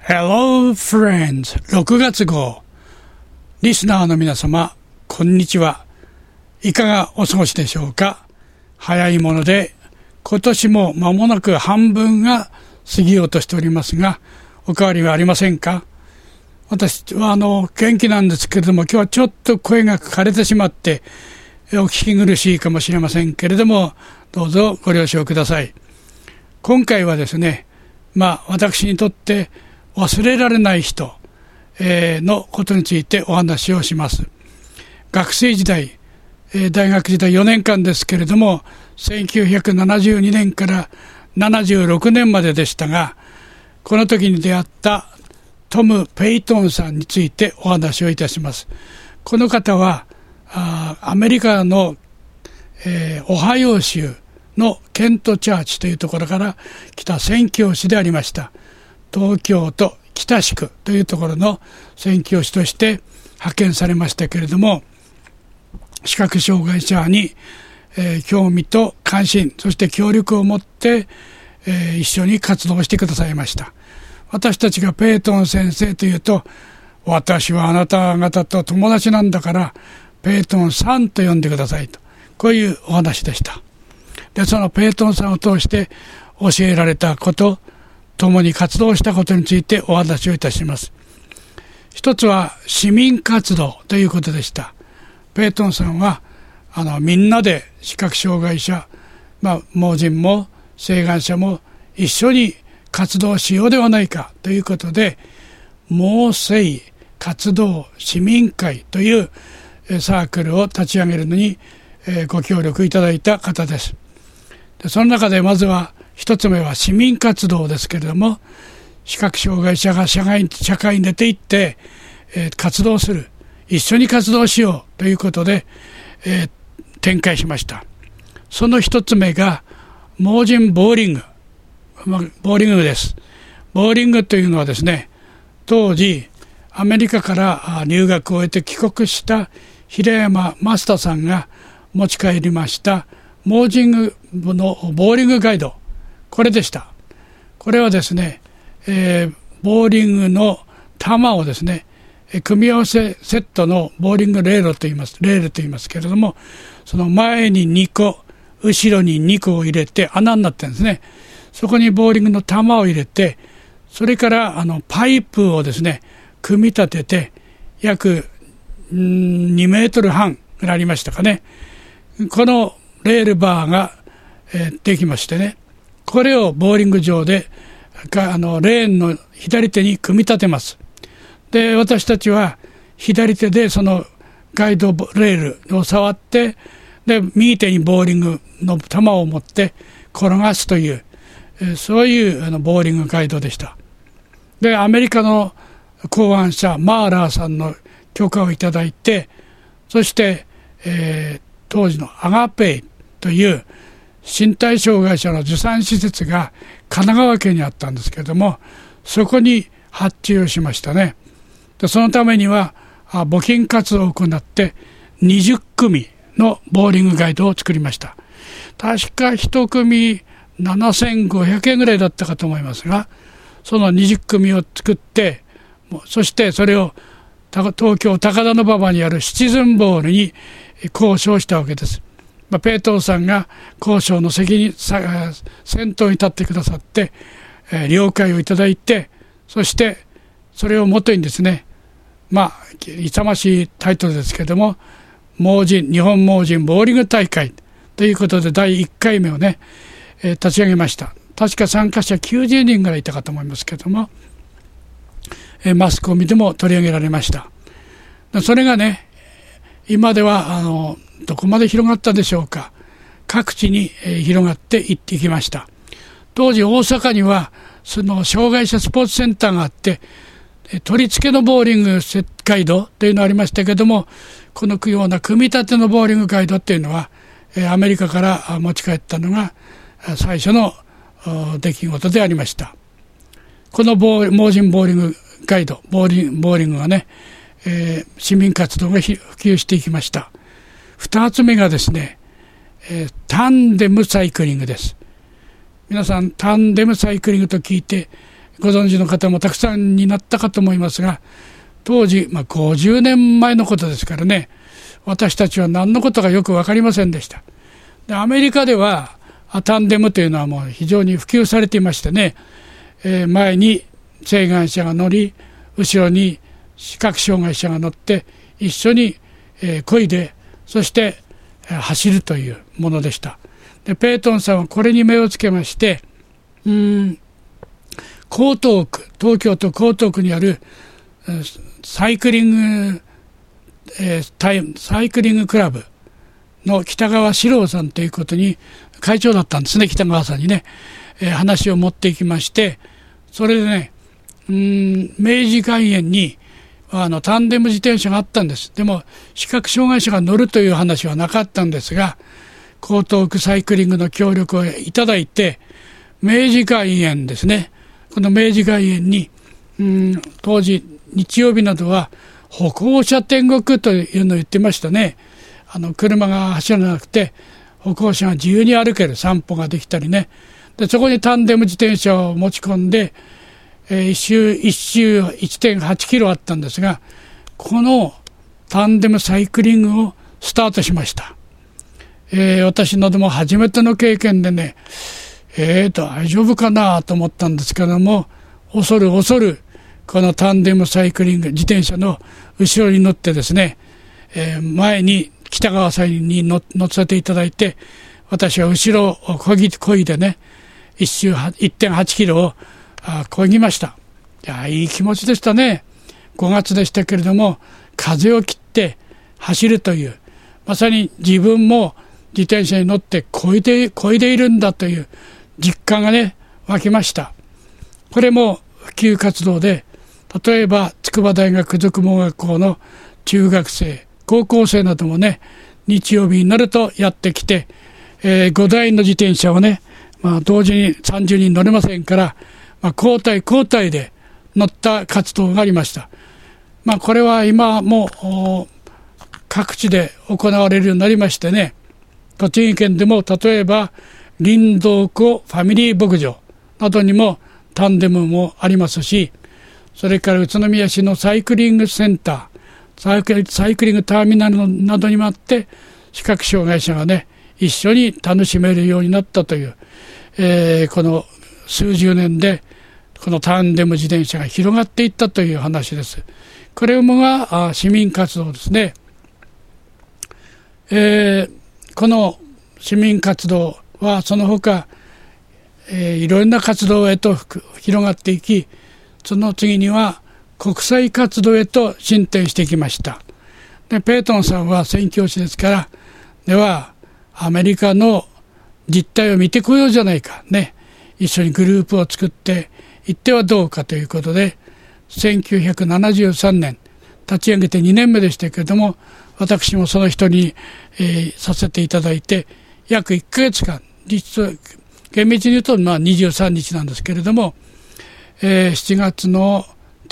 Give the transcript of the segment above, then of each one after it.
Hello friends 6月号リスナーの皆様こんにちは。いかがお過ごしでしょうか。早いもので今年も間もなく半分が過ぎようとしておりますが、お変わりはありませんか。私は元気なんですけれども、今日はちょっと声が枯れてしまってお聞き苦しいかもしれませんけれども、どうぞご了承ください。今回はですね、私にとって忘れられない人のことについてお話をします。学生時代、大学時代4年間ですけれども、1972年から76年まででしたが、この時に出会ったトム・ペイトンさんについてお話をいたします。この方はアメリカの、オハイオ州のケントチャーチというところから来た宣教師でありました。東京都北地区というところの宣教師として派遣されましたけれども、視覚障害者に、興味と関心、そして協力を持って、一緒に活動してくださいました。私たちがペイトン先生というと、私はあなた方と友達なんだからペイトンさんと呼んでくださいと、こういうお話でした。で、そのペイトンさんを通して教えられたこと、共に活動したことについてお話をいたします。一つは市民活動ということでした。ペイトンさんはみんなで視覚障害者、盲人も晴眼者も一緒に活動しようではないかということで、盲生活動市民会というサークルを立ち上げるのにご協力いただいた方です。で、その中でまずは一つ目は市民活動ですけれども、視覚障害者が社会に出ていって、活動する、一緒に活動しようということで、展開しました。その一つ目が盲人ボーリング、ボーリングです。ボーリングというのはですね、当時アメリカから留学を終えて帰国した平山正人さんが持ち帰りました盲人のボーリングガイド、これでした。これはですね、ボーリングの球をですね、組み合わせセットのボーリングレールと言いますけれども、その前に2個後ろに2個を入れて穴になってるんですね。そこにボーリングの球を入れて、それからパイプをですね組み立てて、約2メートル半ぐらいありましたかね。このレールバーが、できましてね、これをボーリング場でレーンの左手に組み立てます。で、私たちは左手でそのガイドレールを触って、で右手にボーリングの球を持って転がすという、そういうボーリングガイドでした。で、アメリカの考案者マーラーさんの許可をいただいて、そして、当時のアガペイという身体障害者の受産施設が神奈川県にあったんですけれども、そこに発注をしましたね。で、そのためには募金活動を行って20組のボーリングガイドを作りました。確か1組7500円ぐらいだったかと思いますが、その20組を作って、そしてそれを東京高田馬場にあるシチズンボールに交渉したわけです。ペイトンさんが交渉の先頭に立ってくださって、了解をいただいて、そしてそれをもとにですね、勇ましいタイトルですけれども、日本盲人ボーリング大会ということで第1回目をね、立ち上げました。確か参加者90人ぐらいいたかと思いますけれども、マスコミでも取り上げられました。それがね、今ではどこまで広がったでしょうか。各地に広がっていってきました。当時大阪にはその障害者スポーツセンターがあって、取り付けのボーリングガイドというのがありましたけれども、このような組み立てのボーリングガイドというのはアメリカから持ち帰ったのが最初の出来事でありました。この盲人ボーリングガイド、ボーリングがね、市民活動が普及していきました。2つ目がですね、タンデムサイクリングです。皆さんタンデムサイクリングと聞いてご存知の方もたくさんになったかと思いますが、当時、50年前のことですからね、私たちは何のことかよく分かりませんでした。で、アメリカではタンデムというのはもう非常に普及されていましてね、前に晴眼者が乗り、後ろに視覚障害者が乗って一緒に漕いで、そして走るというものでした。で、ペイトンさんはこれに目をつけまして、江東区、東京都江東区にあるサイクリングクラブの北川史郎さんということに、会長だったんですね、北川さんにね、話を持っていきまして、それでね、明治外苑にタンデム自転車があったんです。でも視覚障害者が乗るという話はなかったんですが、江東区サイクリングの協力をいただいて、明治外苑ですね、この明治外苑に当時日曜日などは歩行者天国というのを言ってましたね。車が走らなくて歩行者が自由に歩ける、散歩ができたりね。で、そこにタンデム自転車を持ち込んで、一周 1.8 キロあったんですが、このタンデムサイクリングをスタートしました。私のでも初めての経験でね、大丈夫かなと思ったんですけども、恐るこのタンデムサイクリング自転車の後ろに乗ってですね、前に北川さんに乗せていただいて、私は後ろを漕いでね、一周 1.8 キロを漕ぎました。いい気持ちでしたね。5月でしたけれども、風を切って走るという、まさに自分も自転車に乗って漕いでいるんだという実感がね、湧きました。これも普及活動で、例えば筑波大学附属盲学校の中学生、高校生などもね、日曜日になるとやってきて、5台の自転車をね、同時に30人乗れませんから、交代で乗った活動がありました。これは今も各地で行われるようになりましてね、栃木県でも例えば林道湖ファミリー牧場などにもタンデムもありますし、それから宇都宮市のサイクリングセンター、サイクリングターミナルなどにもあって、視覚障害者がね、一緒に楽しめるようになったという、この数十年でこのタンデム自転車が広がっていったという話です。これもが市民活動ですね。この市民活動はその他、いろんな活動へと広がっていき、その次には国際活動へと進展してきました。で、ペイトンさんは宣教師ですから、ではアメリカの実態を見てこようじゃないかね、一緒にグループを作って行ってはどうかということで、1973年立ち上げて2年目でしたけれども、私もその一人に、させていただいて、約1ヶ月間、実は厳密に言うと23日なんですけれども、7月の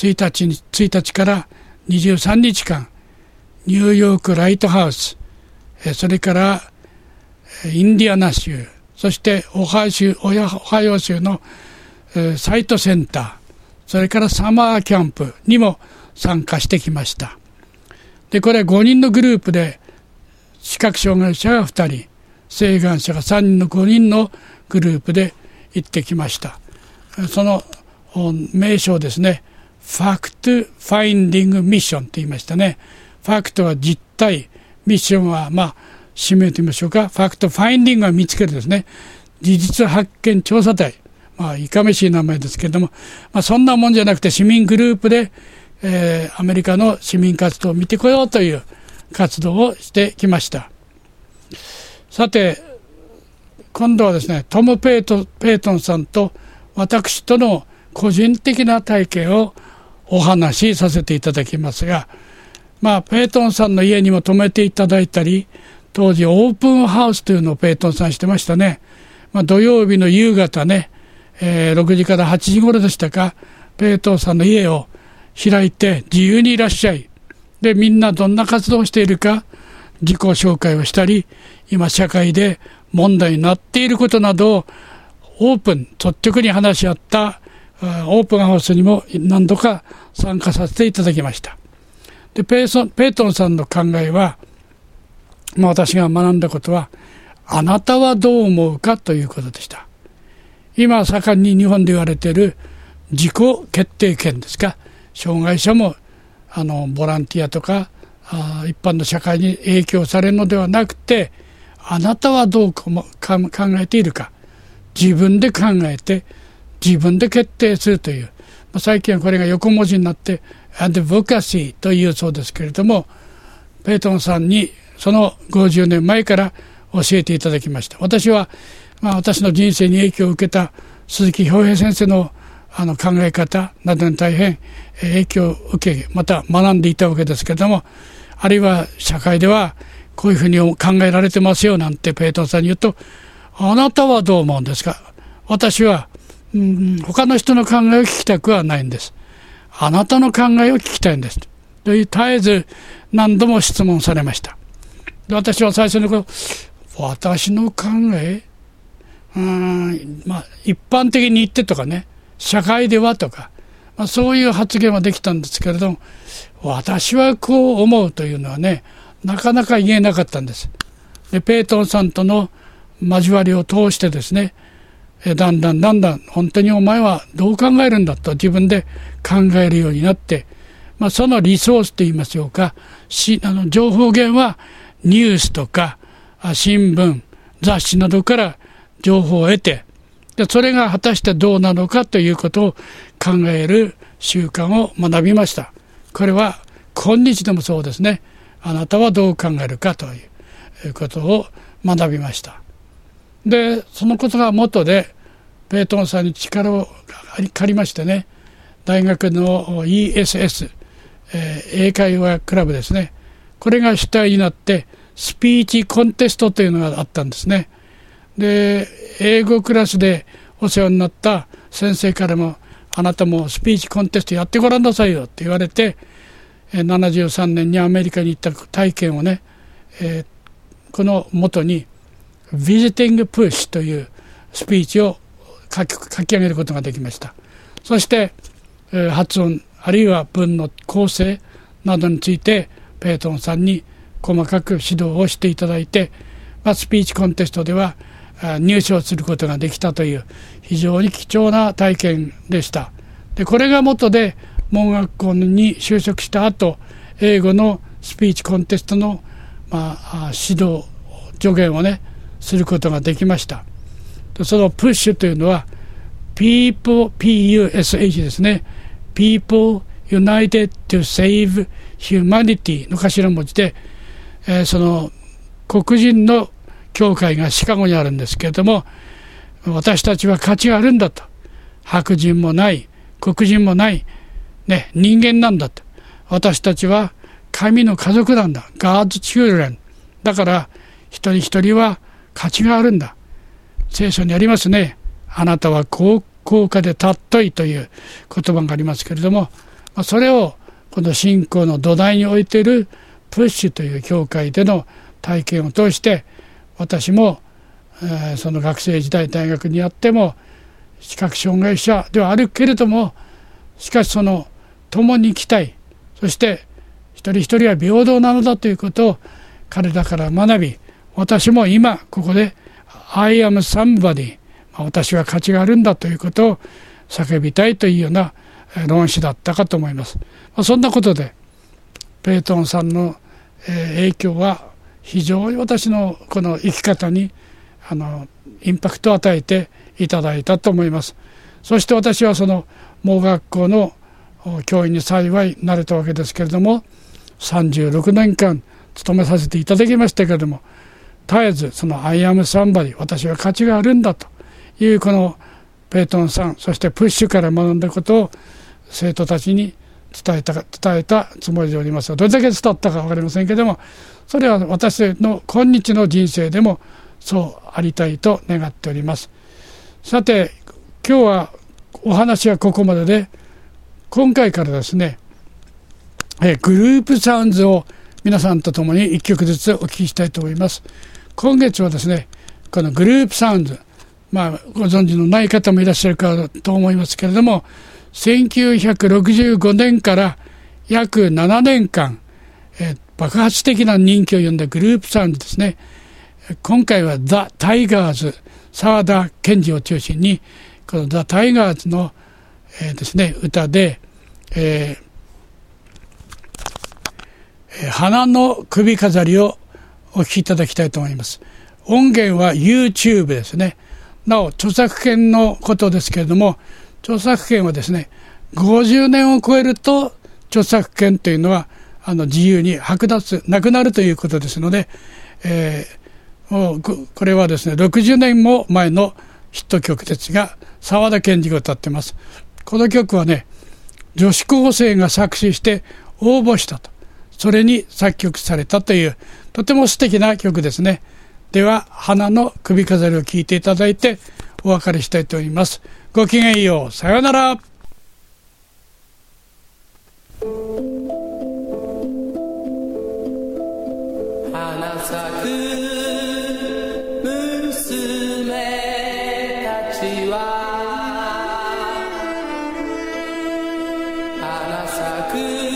1日から23日間、ニューヨークライトハウス、それからインディアナ州、そしてオハイオ州のサイトセンター、それからサマーキャンプにも参加してきました。で、これは5人のグループで、視覚障害者が2人、晴眼者が3人の5人のグループで行ってきました。その名称ですね、ファクトファインディングミッションと言いましたね。ファクトは実態、ミッションは使命と言いましょうか。ファクトファインディングは見つけるですね。事実発見調査隊、いかめしい名前ですけれども、そんなもんじゃなくて市民グループで、アメリカの市民活動を見てこようという活動をしてきました。さて、今度はですね、トム・ペイトンさんと私との個人的な体験をお話しさせていただきますが、ペイトンさんの家にも泊めていただいたり、当時オープンハウスというのをペイトンさんしてましたね。土曜日の夕方ね、6時から8時頃でしたか、ペイトンさんの家を開いて自由にいらっしゃい。で、みんなどんな活動をしているか自己紹介をしたり、今社会で問題になっていることなどをオープン、率直に話し合ったオープンハウスにも何度か参加させていただきました。で、ペイトンさんの考えは、私が学んだことは、あなたはどう思うかということでした。今盛んに日本で言われている自己決定権ですか。障害者もボランティアとか一般の社会に影響されるのではなくて、あなたはどう考えているか、自分で考えて自分で決定するという、最近はこれが横文字になってアドボカシーというそうですけれども、ペイトンさんにその50年前から教えていただきました。私は、私の人生に影響を受けた鈴木兵平先生の考え方などに大変影響を受け、また学んでいたわけですけれども、あるいは社会ではこういうふうに考えられてますよなんてペイトンさんに言うと、あなたはどう思うんですか。私は、他の人の考えを聞きたくはないんです。あなたの考えを聞きたいんです。という絶えず何度も質問されました。で、私は最初に私の考え、一般的に言ってとかね、社会ではとか、そういう発言はできたんですけれども、私はこう思うというのはね、なかなか言えなかったんです。で、ペイトンさんとの交わりを通してですね、だんだん本当にお前はどう考えるんだと自分で考えるようになって、そのリソースといいましょうか、情報源はニュースとか新聞、雑誌などから情報を得て、それが果たしてどうなのかということを考える習慣を学びました。これは今日でもそうですね。あなたはどう考えるかということを学びました。で、そのことが元でペイトンさんに力を借りましてね、大学の ESS、英会話クラブですね、これが主体になってスピーチコンテストというのがあったんですね。で、英語クラスでお世話になった先生からも、あなたもスピーチコンテストやってごらんなさいよって言われて、73年にアメリカに行った体験をね、この元にビジティングプッシュというスピーチを書き上げることができました。そして、発音あるいは文の構成などについてペイトンさんに細かく指導をしていただいて、スピーチコンテストでは入賞することができたという非常に貴重な体験でした。で、これが元で門学校に就職した後、英語のスピーチコンテストの、指導助言をねすることができました。で、そのプッシュというのは PUSH ですね。People United to Save Humanity の頭文字で、その黒人の教会がシカゴにあるんですけれども、私たちは価値があるんだと、白人もない黒人もない、人間なんだと、私たちは神の家族なんだ、 God's children だから一人一人は価値があるんだ。聖書にありますね、あなたは高価で尊いという言葉がありますけれども、それをこの信仰の土台に置いているプッシュという教会での体験を通して、私も、その学生時代大学にあっても視覚障害者ではあるけれども、しかしその共に生きたい、そして一人一人は平等なのだということを彼らから学び、私も今ここで I am somebody、私は価値があるんだということを叫びたいというような論旨だったかと思います。そんなことでペイトンさんの影響は非常に私のこの生き方にインパクトを与えていただいたと思います。そして私はその盲学校の教員に幸いなれたわけですけれども、36年間勤めさせていただきましたけれども、絶えずその I am somebody、 私は価値があるんだというこのペイトンさん、そしてプッシュから学んだことを生徒たちに伝えたつもりでおりますが、どれだけ伝わったか分かりませんけれども、それは私の今日の人生でもそうありたいと願っております。さて、今日はお話はここまでで、今回からですね、グループサウンズを皆さんと共に1曲ずつお聴きしたいと思います。今月はですね、このグループサウンズ、 ご存知のない方もいらっしゃるかと思いますけれども、1965年から約7年間、爆発的な人気を呼んだグループサウンドですね。今回はザ・タイガーズ、沢田研二を中心にこのザ・タイガーズの、ですね、歌で、花の首飾りをお聴きいただきたいと思います。音源は YouTube ですね。なお著作権のことですけれども、著作権はですね、50年を超えると著作権というのは自由に剥奪なくなるということですので、もうこれはですね60年も前のヒット曲ですが、沢田研二が歌ってます。この曲はね、女子高生が作詞して応募したと、それに作曲されたというとても素敵な曲ですね。では花の首飾りを聴いていただいてお別れしたいと思います。ごきげんよう。さようなら。 花咲く娘たちは花咲く